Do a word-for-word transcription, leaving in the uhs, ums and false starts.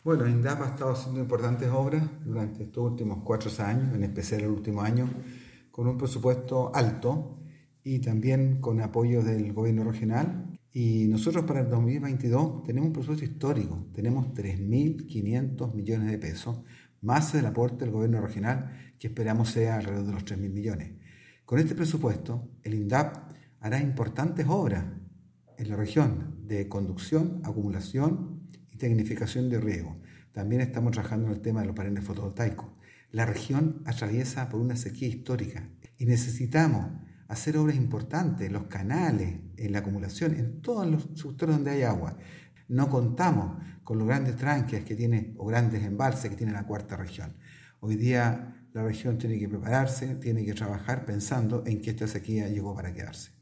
Bueno, INDAP ha estado haciendo importantes obras durante estos últimos cuatro años, en especial el último año, con un presupuesto alto y también con apoyo del gobierno regional. Y nosotros para el dos mil veintidós tenemos un presupuesto histórico, tenemos tres mil quinientos millones de pesos, más el aporte del gobierno regional, que esperamos sea alrededor de los tres mil millones. Con este presupuesto, el INDAP hará importantes obras en la región de conducción, acumulación y tecnificación de riego. También estamos trabajando en el tema de los paneles fotovoltaicos. La región atraviesa por una sequía histórica y necesitamos hacer obras importantes, los canales, en la acumulación, en todos los sectores donde hay agua. No contamos con los grandes tranques que tiene, o grandes embalses que tiene la cuarta región. Hoy día la región tiene que prepararse, tiene que trabajar pensando en que esta sequía llegó para quedarse.